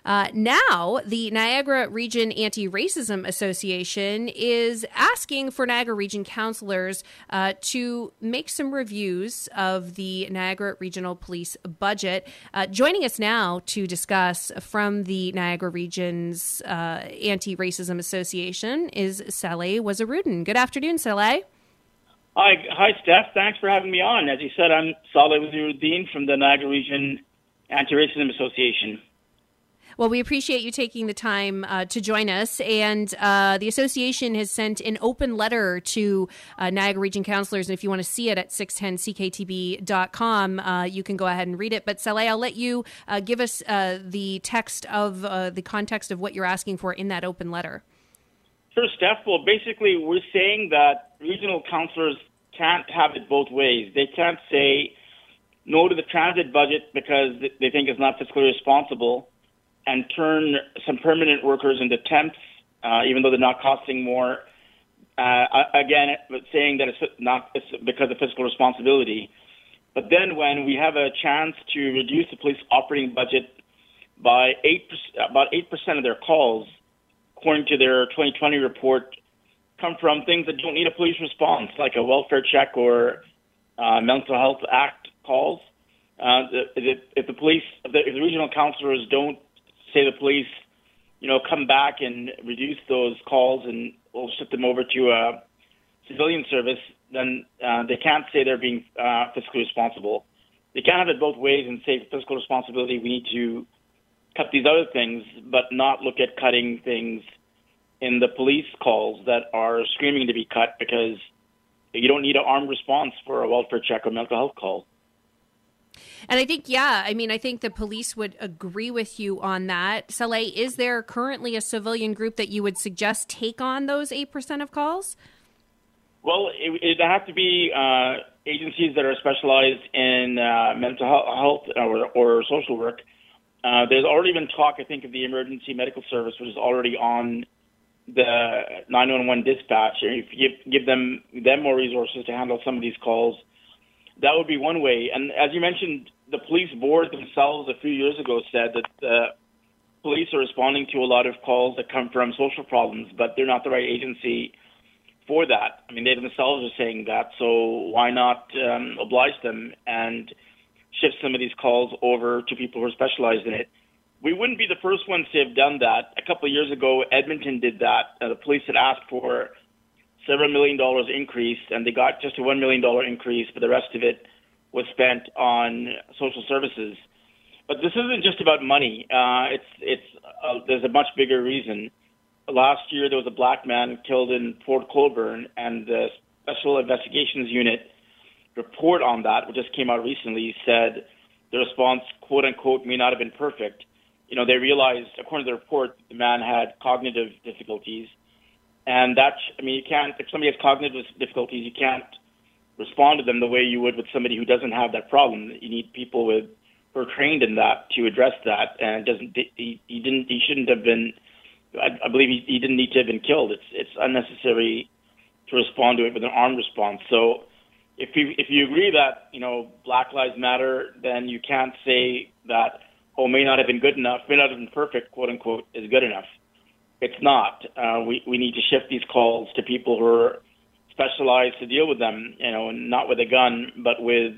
Now, the Niagara Region Anti-Racism Association is asking for Niagara Region councillors to make some reviews of the Niagara Regional Police budget. Joining us now to discuss from the Niagara Region's Anti-Racism Association is Saleh Wasarudin. Good afternoon, Saleh. Hi, Steph. Thanks for having me on. As you said, I'm Saleh Wasarudin from the Niagara Region Anti-Racism Association. Well, we appreciate you taking the time to join us. And the association has sent an open letter to Niagara Region councillors. And if you want to see it at 610cktb.com, you can go ahead and read it. But Saleh, I'll let you give us the text of the context of what you're asking for in that open letter. Sure, Steph. Well, basically, we're saying that regional councillors can't have it both ways. They can't say no to the transit budget because they think it's not fiscally responsible, and turn some permanent workers into temps, even though they're not costing more. Again, saying that it's because of fiscal responsibility. But then when we have a chance to reduce the police operating budget by about 8% of their calls, according to their 2020 report, come from things that don't need a police response, like a welfare check or Mental Health Act calls. If the regional councillors don't say the police, come back and reduce those calls and we'll shift them over to a civilian service, then they can't say they're being fiscally responsible. They can't have it both ways and say fiscal responsibility, we need to cut these other things, but not look at cutting things in the police calls that are screaming to be cut because you don't need an armed response for a welfare check or mental health call. And I think, I think the police would agree with you on that. Saleh, is there currently a civilian group that you would suggest take on those 8% of calls? Well, it have to be agencies that are specialized in mental health or social work. There's already been talk, I think, of the emergency medical service, which is already on the 911 dispatch. If you give them more resources to handle some of these calls, that would be one way. And as you mentioned, the police board themselves a few years ago said that the police are responding to a lot of calls that come from social problems, but they're not the right agency for that. I mean, they themselves are saying that, so why not oblige them and shift some of these calls over to people who are specialized in it? We wouldn't be the first ones to have done that. A couple of years ago, Edmonton did that. The police had asked for several $1 million increase, and they got just a $1 million increase, but the rest of it was spent on social services. But this isn't just about money. There's a much bigger reason. Last year, there was a black man killed in Fort Colborne, and the Special Investigations Unit report on that, which just came out recently, said the response, quote unquote, may not have been perfect. They realized, according to the report, the man had cognitive difficulties. And you can't, if somebody has cognitive difficulties, you can't respond to them the way you would with somebody who doesn't have that problem. You need people who are trained in that to address that. And he shouldn't have been, I believe he didn't need to have been killed. It's unnecessary to respond to it with an armed response. So if you agree that, Black Lives Matter, then you can't say that, may not have been good enough, may not have been perfect, quote unquote, is good enough. It's not. We need to shift these calls to people who are specialized to deal with them, not with a gun, but with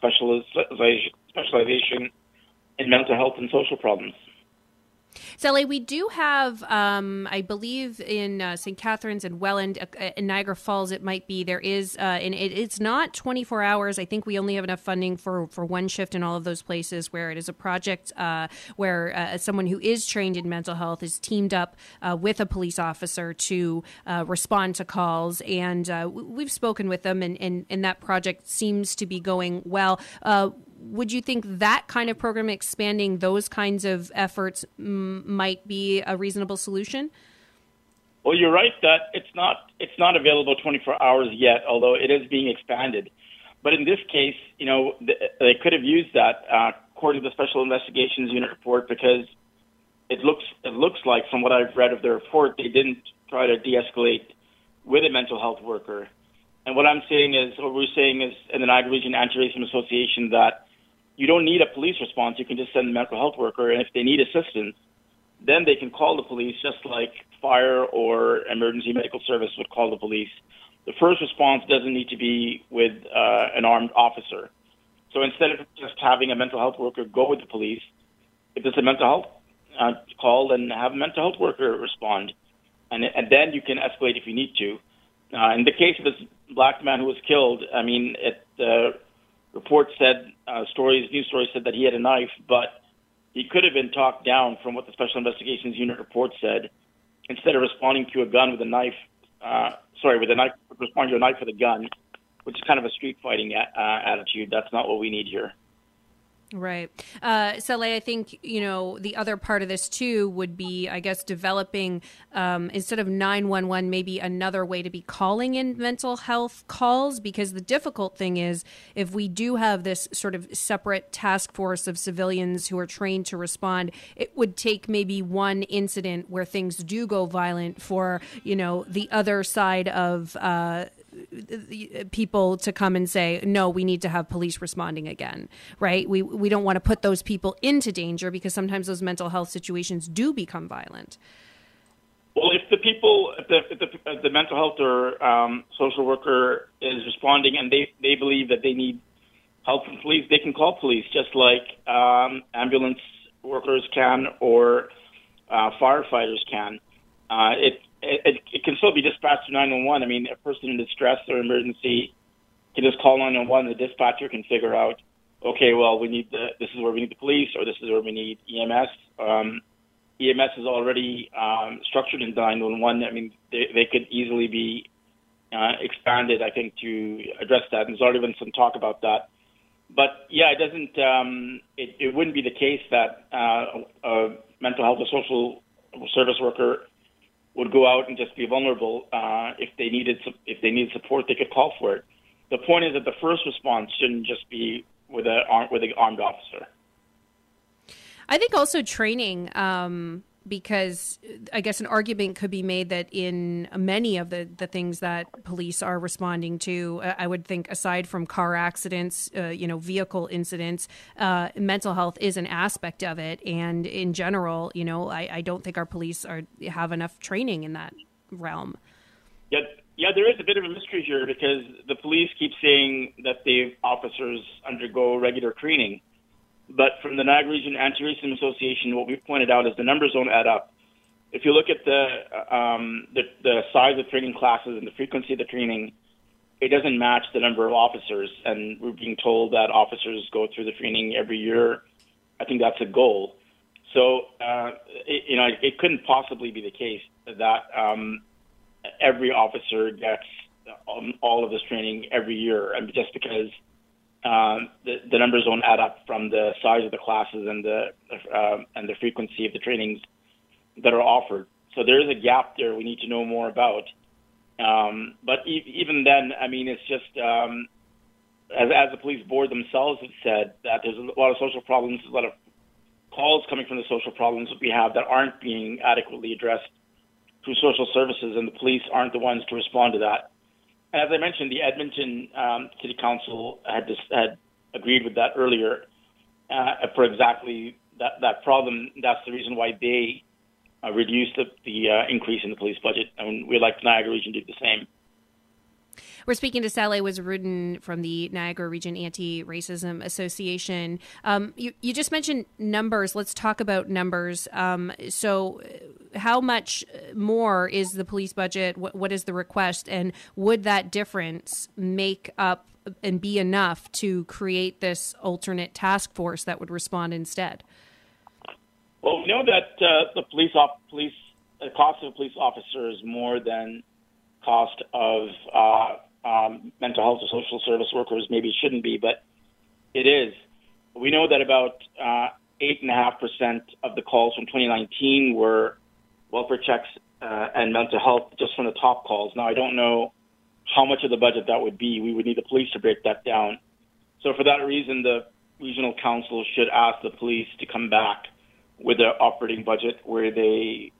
specialization in mental health and social problems. Saleh, we do have, I believe, in St. Catharines and Welland, in Niagara Falls, it might be, there is, and it's not 24 hours. I think we only have enough funding for one shift in all of those places where it is a project where someone who is trained in mental health is teamed up with a police officer to respond to calls. And we've spoken with them, and that project seems to be going well. Would you think that kind of program, expanding those kinds of efforts, might be a reasonable solution? Well, you're right that it's not available 24 hours yet, although it is being expanded. But in this case, they could have used that according to the Special Investigations Unit report, because it looks like, from what I've read of the report, they didn't try to de-escalate with a mental health worker. And what we're saying is in the Niagara Region Anti-Racism Association, that you don't need a police response. You can just send a mental health worker, and if they need assistance, then they can call the police just like fire or emergency medical service would call the police. The first response doesn't need to be with an armed officer. So instead of just having a mental health worker go with the police, if there's a mental health call, then have a mental health worker respond. And then you can escalate if you need to. In the case of this black man who was killed, I mean, reports said, news stories said that he had a knife, but he could have been talked down from what the Special Investigations Unit report said. Instead of responding to a gun with a knife, responding to a knife with a gun, which is kind of a street fighting attitude. That's not what we need here. Right. Saleh, I think, the other part of this, too, would be, I guess, developing, instead of 911, maybe another way to be calling in mental health calls, because the difficult thing is if we do have this sort of separate task force of civilians who are trained to respond, it would take maybe one incident where things do go violent for, the other side of people to come and say, no, we need to have police responding again, right? We don't want to put those people into danger because sometimes those mental health situations do become violent. Well, if the mental health or social worker is responding and they believe that they need help from police, they can call police just like ambulance workers can or firefighters can. It can still be dispatched to 911. I mean, a person in distress or emergency can just call 911. The dispatcher can figure out, okay, well, this is where we need the police, or this is where we need EMS. EMS is already structured in 911. I mean, they could easily be expanded, I think, to address that. And there's already been some talk about that. But yeah, it doesn't. It wouldn't be the case that a mental health or social service worker would go out and just be vulnerable. If they needed support, they could call for it. The point is that the first response shouldn't just be with an armed officer. I think also training, because I guess an argument could be made that in many of the things that police are responding to, I would think aside from car accidents, vehicle incidents, mental health is an aspect of it. And in general, I don't think our police have enough training in that realm. Yeah, there is a bit of a mystery here because the police keep saying that the officers undergo regular training. But from the Niagara Region Anti-Racism Association, what we've pointed out is the numbers don't add up. If you look at the size of training classes and the frequency of the training, it doesn't match the number of officers. And we're being told that officers go through the training every year. I think that's a goal. So, it couldn't possibly be the case that every officer gets all of this training every year, and just because the numbers don't add up from the size of the classes and the frequency of the trainings that are offered. So there is a gap there we need to know more about. But even then, I mean, it's just as the police board themselves have said, that there's a lot of social problems, a lot of calls coming from the social problems that we have that aren't being adequately addressed through social services, and the police aren't the ones to respond to that. And as I mentioned, the Edmonton City Council had agreed with that earlier for exactly that problem. That's the reason why they reduced the increase in the police budget, and we'd like the Niagara Region to do the same. We're speaking to Saleh Wasarudin from the Niagara Region Anti-Racism Association. You just mentioned numbers. Let's talk about numbers. So how much more is the police budget? What is the request? And would that difference make up and be enough to create this alternate task force that would respond instead? Well, we know that the cost of a police officer is more than cost of mental health or social service workers. Maybe it shouldn't be, but it is. We know that about 8.5% of the calls from 2019 were welfare checks and mental health, just from the top calls. Now, I don't know how much of the budget that would be. We would need the police to break that down. So for that reason, the regional council should ask the police to come back with their operating budget where they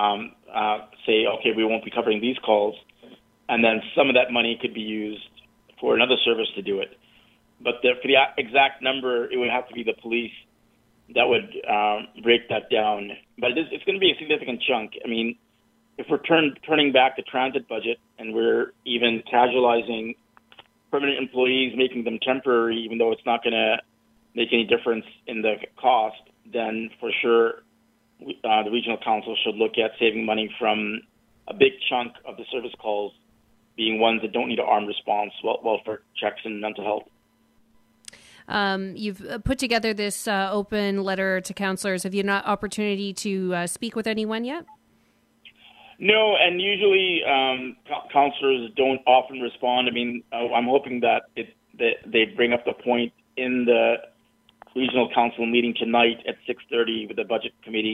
say, okay, we won't be covering these calls. And then some of that money could be used for another service to do it. But for the exact number, it would have to be the police that would break that down. But it's going to be a significant chunk. I mean, if we're turning back the transit budget and we're even casualizing permanent employees, making them temporary, even though it's not going to make any difference in the cost, then for sure the regional council should look at saving money from a big chunk of the service calls being ones that don't need an armed response, welfare checks and mental health. You've put together this open letter to councillors. Have you had an opportunity to speak with anyone yet? No, and usually councillors don't often respond. I mean, I'm hoping that they bring up the point in the regional council meeting tonight at 6:30 with the budget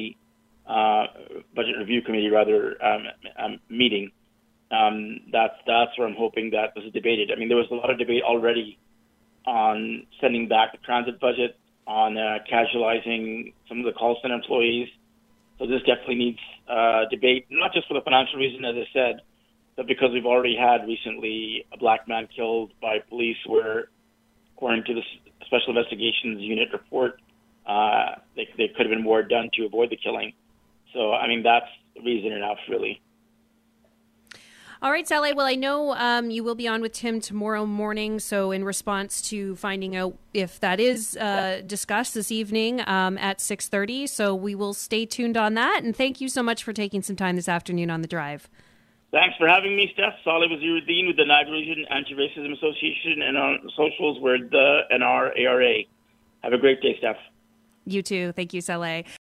review committee meeting. That's where I'm hoping that this is debated. I mean, there was a lot of debate already on sending back the transit budget, on casualizing some of the call center employees. So this definitely needs debate, not just for the financial reason, as I said, but because we've already had recently a black man killed by police where, according to the Special Investigations Unit report, there could have been more done to avoid the killing. So, I mean, that's reason enough, really. All right, Sally. Well, I know you will be on with Tim tomorrow morning. So in response to finding out if that is discussed this evening at 6:30. So we will stay tuned on that. And thank you so much for taking some time this afternoon on the drive. Thanks for having me, Steph. Saleh Waziruddin with the Niagara Region Anti-Racism Association, and on socials, we're the NRARA. Have a great day, Steph. You too. Thank you, Saleh.